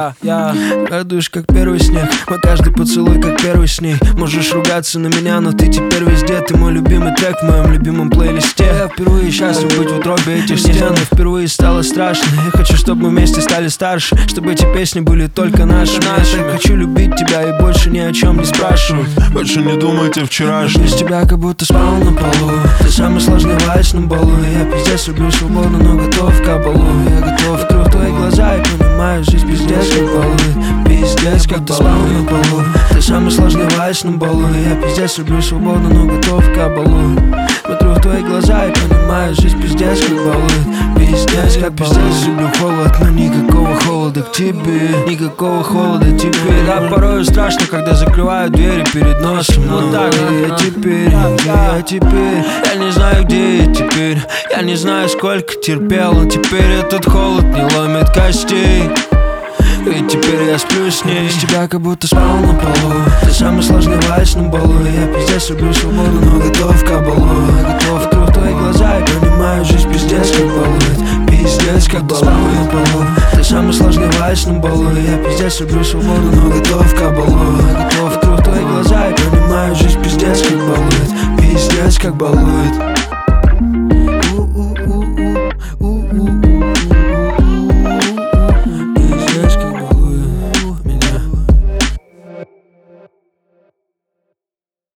Радуешь, как первый снег, мой каждый поцелуй, как первый с ней. Можешь ругаться на меня, но ты теперь везде. Ты мой любимый трек в моем любимом плейлисте. Я впервые счастлив быть в утробе этих стен. И впервые стало страшно. Я хочу, чтобы мы вместе стали старше, чтобы эти песни были только нашими. Я так хочу любить тебя и больше ни о чем не спрашивать. Больше не думайте вчерашнем. Без тебя как будто спал на полу. Ты самый сложный вальс на балу. Я пиздец люблю свободу, но готов к кабалу. Я готов, открою твои глаза и понимаю, жизнь пиздец как балует. Пиздец как ты спал на полу. Ты самый сложный вальс на балу. Я пиздец люблю свободу, но готов к кабалу. Смотрю в твои глаза и понимаю, жизнь пиздец как балует. Пиздец как пиздец, люблю холод, но никакого холода к тебе. Никакого холода теперь. Да, порой страшно, когда закрывают двери перед носом. Но так я теперь, я не знаю, где я теперь. Я не знаю, сколько терпел, но теперь этот холод не ломит костей. Ведь теперь я сплю с ней. Без тебя как будто спал на полу. Ты самый сложный вальс на балу. Я пиздец люблю свободу, но готов к кабалу. Я готов, открою твои глаза и понимаю, жизнь пиздец как балует. Пиздец как ты спал на полу. Ты самый сложный вальс на балу. Я пиздец люблю свободу, но готов к кабалу. Я готов, открою твои глаза и понимаю, жизнь пиздец как балует. Пиздец как балует.